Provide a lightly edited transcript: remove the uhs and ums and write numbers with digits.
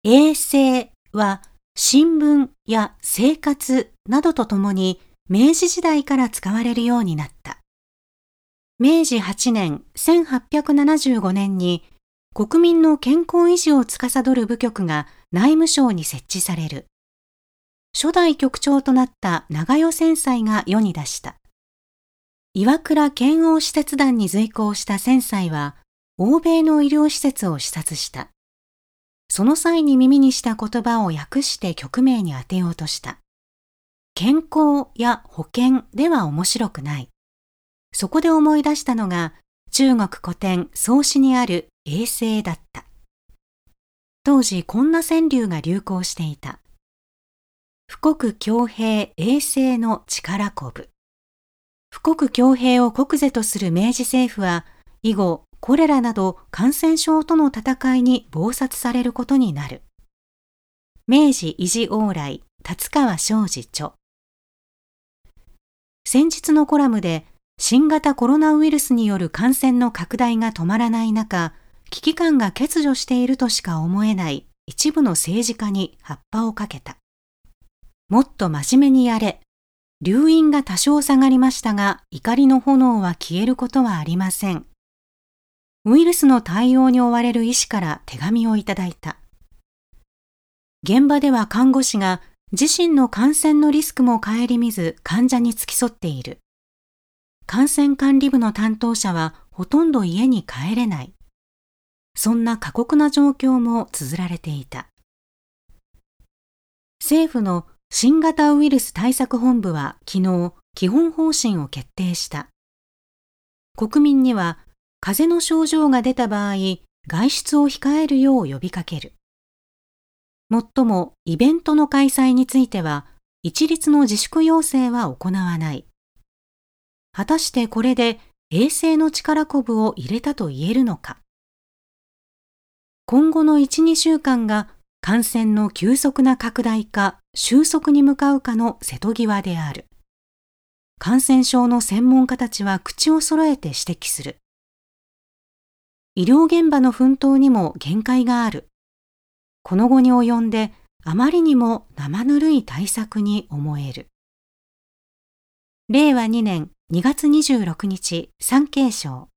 衛生は新聞や生活などとともに明治時代から使われるようになった。明治8年1875年に国民の健康維持を司る部局が内務省に設置される。初代局長となった長与千斎が世に出した。岩倉遣欧使節団に随行した千斎は、欧米の医療施設を視察した。その際に耳にした言葉を訳して局名に当てようとした。健康や保険では面白くない。そこで思い出したのが、中国古典宋詩にある衛生だった。当時こんな川柳が流行していた。富国強兵衛生の力こぶ。富国強兵を国是とする明治政府は、以後コレラなど感染症との戦いに忙殺されることになる。明治維持往来達川庄司著。先日のコラムで、新型コロナウイルスによる感染の拡大が止まらない中、危機感が欠如しているとしか思えない一部の政治家に発破をかけた。もっと真面目にやれ。留飲が多少下がりましたが、怒りの炎は消えることはありません。ウイルスの対応に追われる医師から手紙をいただいた。現場では看護師が自身の感染のリスクも顧みず患者に付き添っている。感染管理部の担当者はほとんど家に帰れない。そんな過酷な状況も綴られていた。政府の新型ウイルス対策本部は昨日、基本方針を決定した。国民には、風邪の症状が出た場合、外出を控えるよう呼びかける。もっとも、イベントの開催については、一律の自粛要請は行わない。果たしてこれで、衛生の力こぶを入れたと言えるのか。今後の1、2週間が、感染の急速な拡大か収束に向かうかの瀬戸際である。感染症の専門家たちは口を揃えて指摘する。医療現場の奮闘にも限界がある。この後に及んであまりにも生ぬるい対策に思える。令和2年2月26日、産経省。